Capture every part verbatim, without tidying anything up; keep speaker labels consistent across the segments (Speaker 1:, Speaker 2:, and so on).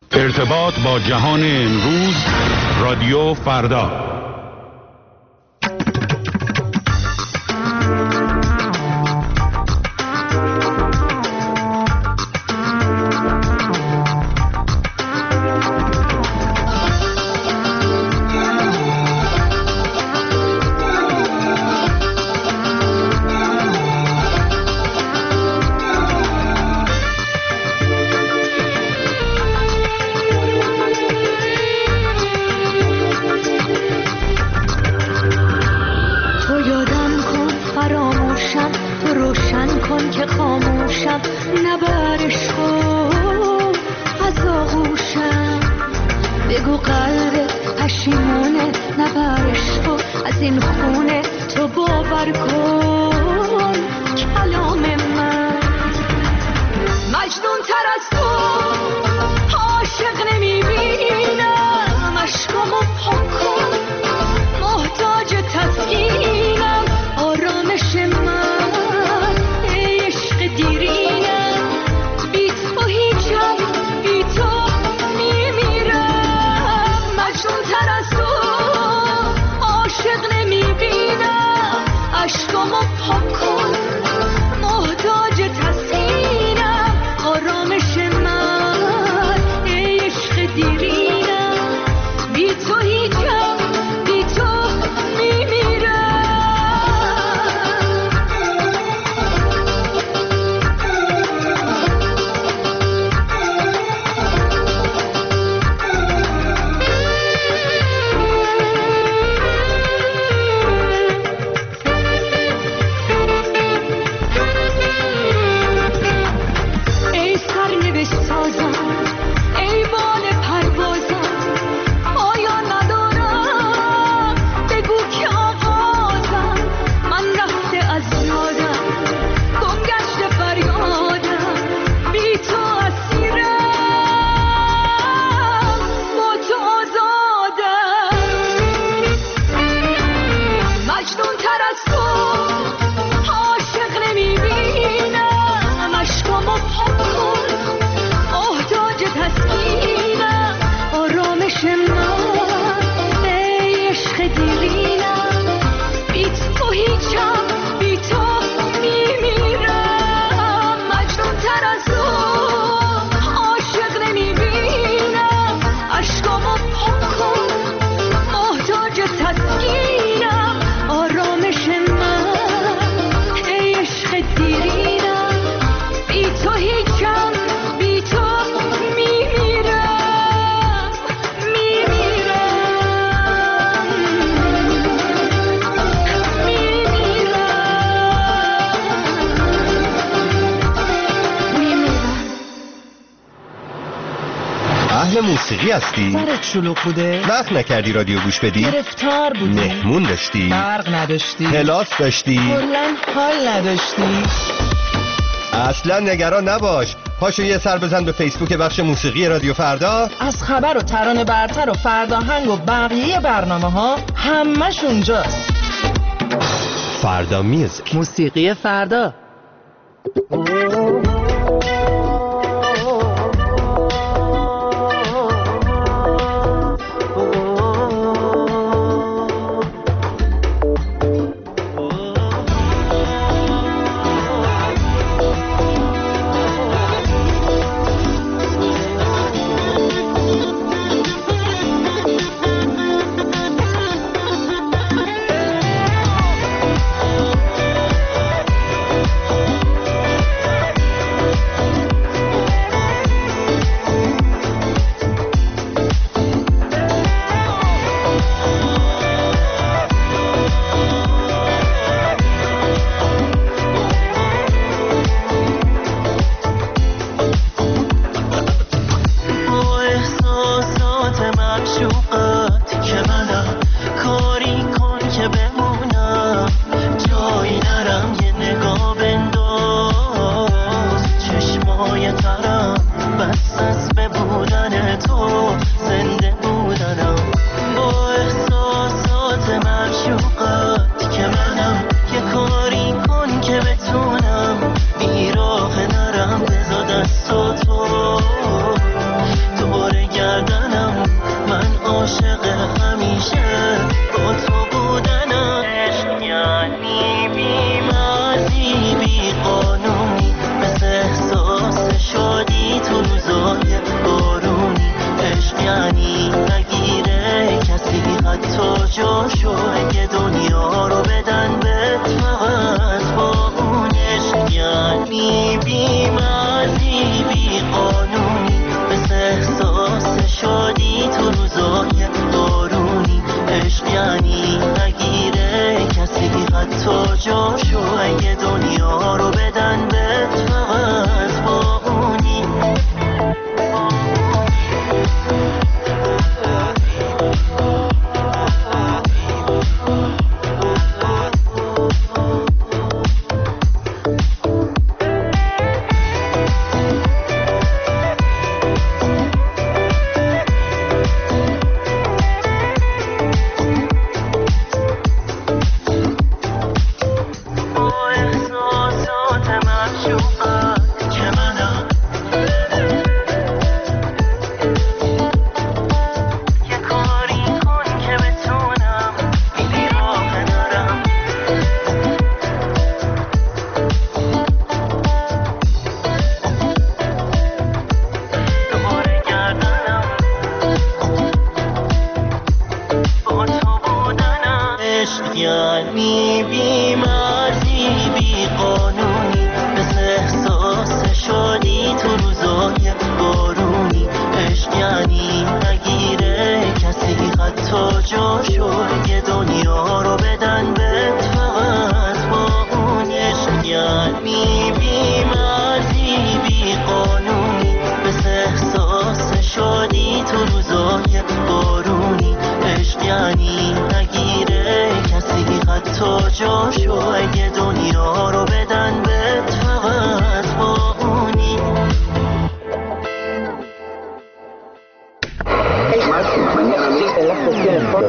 Speaker 1: ارتباط با جهان امروز، رادیو فردا.
Speaker 2: موسیقی هستی؟
Speaker 3: سرت شلوغ بوده؟
Speaker 2: وقت نکردی رادیو گوش بدی؟
Speaker 3: گرفتار بودی؟
Speaker 2: مهمون داشتی؟
Speaker 3: برق نداشتی؟
Speaker 2: کلاس داشتی؟
Speaker 3: کلاً حال نداشتی؟
Speaker 2: اصلا نگران نباش، پاشو یه سر بزن به فیسبوک بخش موسیقی رادیو فردا.
Speaker 3: از خبر و ترانه برتر و فرداهنگ و بقیه برنامه ها همش اونجاست.
Speaker 2: فردا میوزیک،
Speaker 3: موسیقی فردا.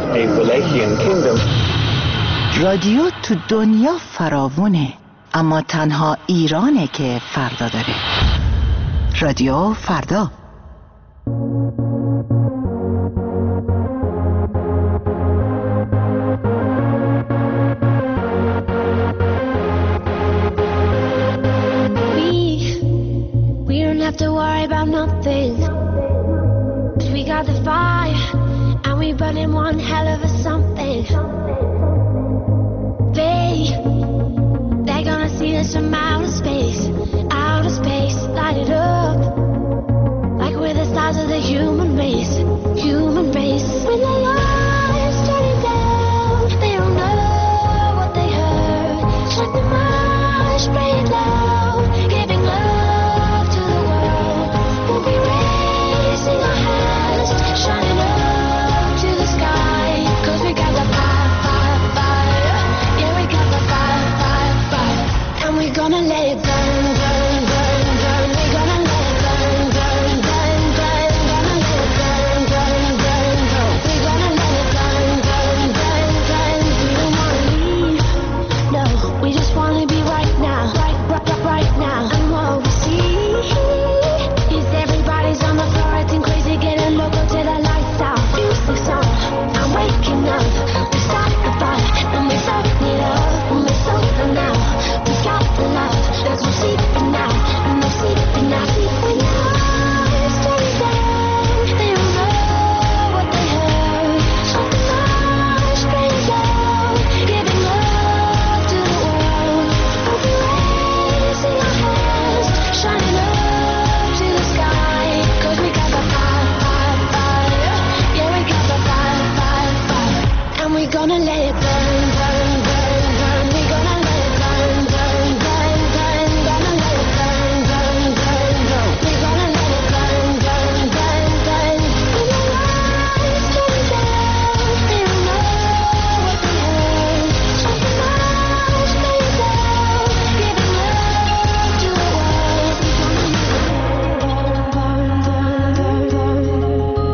Speaker 4: a Wallachian kingdom.
Speaker 5: رادیو تو دنیا فراوونه، اما تنها ایرانه که فردا داره. رادیو فردا.
Speaker 6: Have to worry about nothing. We got the fire and we burning one hell of a something. They, they're gonna see us from outer space, outer space, light it up like we're the stars of the human race, human race. When the lights turning down, they don't know what they heard. Shut the marsh, spray it loud, giving love. Shining up to the sky, 'cause we got the fire, fire, fire. Yeah, we got the fire, fire, fire. And we're gonna let it burn, burn, burn, burn. We're gonna let it burn, burn, burn, burn. Gonna let it burn, burn, burn, burn. We're gonna let it burn, burn, burn, burn. We don't wanna leave, no. We just wanna be right now, right, right, right now. And what we see is everybody's on the floor acting crazy, getting local till the lights out. Music's on, I'm waking up. We start the fire and we soak it up. And we soak it now. We got the love. There's no sleeping now, no sleeping now. When the lights turn down, they don't know what they heard. Shut the marsh, spray it loud, giving love to the world. We'll be raising our hands, shining up to the sky, 'cause we got the fire, fire, fire. Yeah, we got the fire, fire, fire. And we're gonna let it burn, burn, burn, burn. We're gonna let it burn, burn, burn, burn. Gonna let it burn, burn, burn, burn. We're gonna let it burn, burn, burn, burn. When the lights turn down, they don't know what they heard. Shut the marsh, spray it loud, giving love to the world. We're gonna let it burn, burn, burn,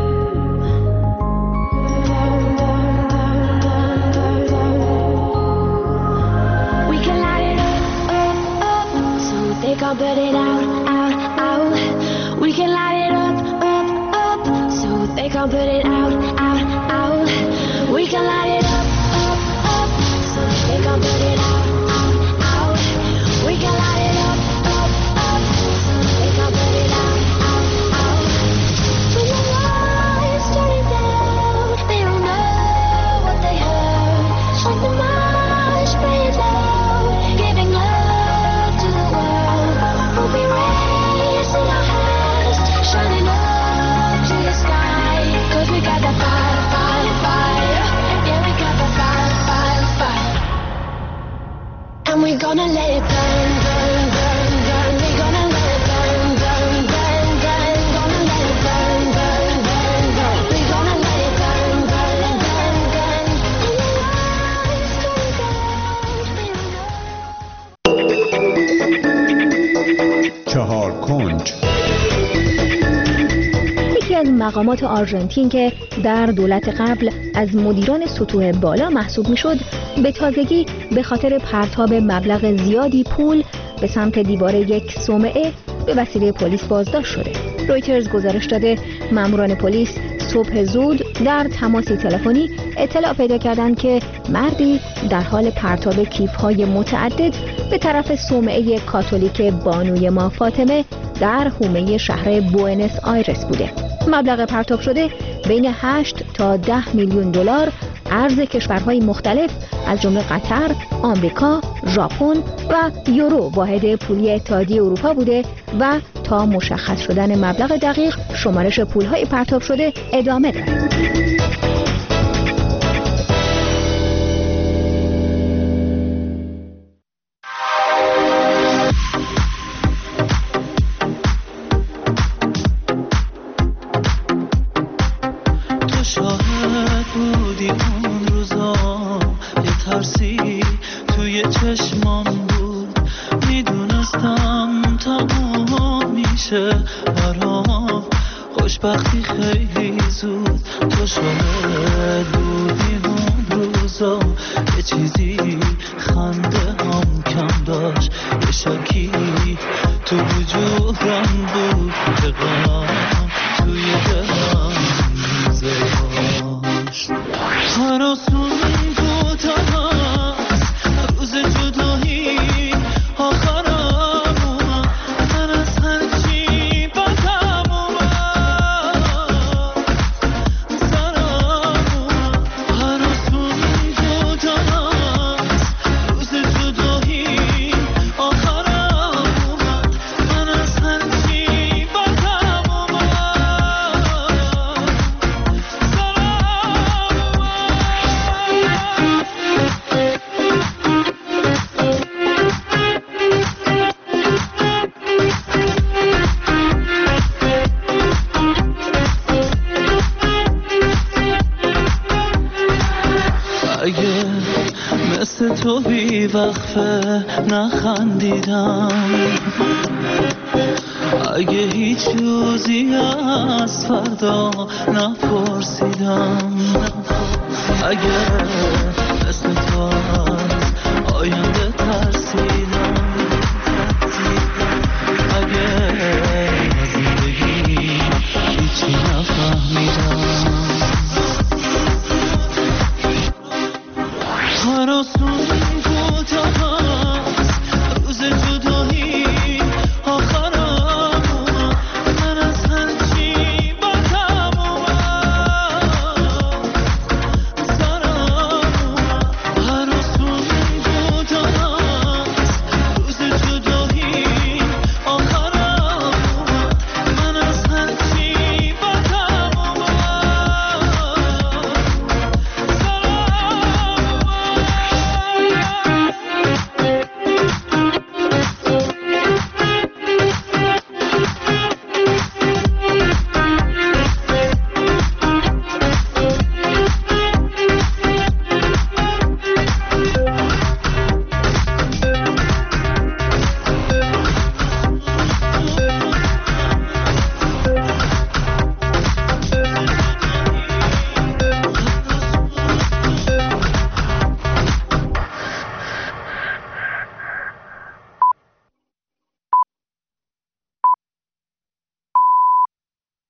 Speaker 6: burn. We can light it up, up, up, so they can't put it out, out, out. We can light it up, up, up, so they can't put it out, out, out. We can light it up, up, up, so they can't put it out, out, out. We can light it up, up, up, so they can't put it out, out, out. When the lights turn down, they don't know what they heard. Shut the marsh, spray it loud, giving love to the world. We'll be raising our hands, shining up to the sky, 'cause we got the fire, fire, fire. Yeah, we got the fire, fire, fire. And we're gonna let it burn, burn, burn, burn. We're gonna let it burn, burn, burn, burn. Gonna let it burn, burn, burn, burn. We're gonna let it burn, burn, burn, burn. And the lights turn down, they don't know.
Speaker 1: چهار کنج.
Speaker 7: یکی از مقامات آرژانتین که در دولت قبل از مدیران سطوح بالا محسوب میشد، به تازگی به خاطر پرتاب مبلغ زیادی پول به سمت دیوار یک صومعه به وسیله پلیس بازداشت شده. رویترز گزارش داده ماموران پلیس صبح زود در تماسی تلفنی اطلاع پیدا کردند که مردی در حال پرتاب کیف‌های متعدد به طرف صومعه کاتولیک بانوی ما فاطمه در حومه شهر بوئنوس آیرس بوده. مبلغ پرتاب شده بین هشت تا ده میلیون دلار ارز کشورهای مختلف از جمله قطر، آمریکا، ژاپن و یورو واحد پولی اتحادیه اروپا بوده و تا مشخص شدن مبلغ دقیق شمارش پولهای پرتاب شده ادامه داره.
Speaker 4: خوشبختی خیلی زود تو شاهد بودی اون روزا، یه چیزی خنده هم کم داشت، یه شکی تو وجودم بود که غم توی دلم زداشت. هنوز اون دوتا هست روز جدایی آخرم اومد، من از هرچی بدم اومد سرم اومد. هنوز اون دوتا هست روز جدایی آخرم اومد، من از هرچی بدم اومد اگه مثل تو بی وقفه نخندیدم، اگه هیچ روزی از فردا نپرسیدم، اگه مثل تو از آینده ترس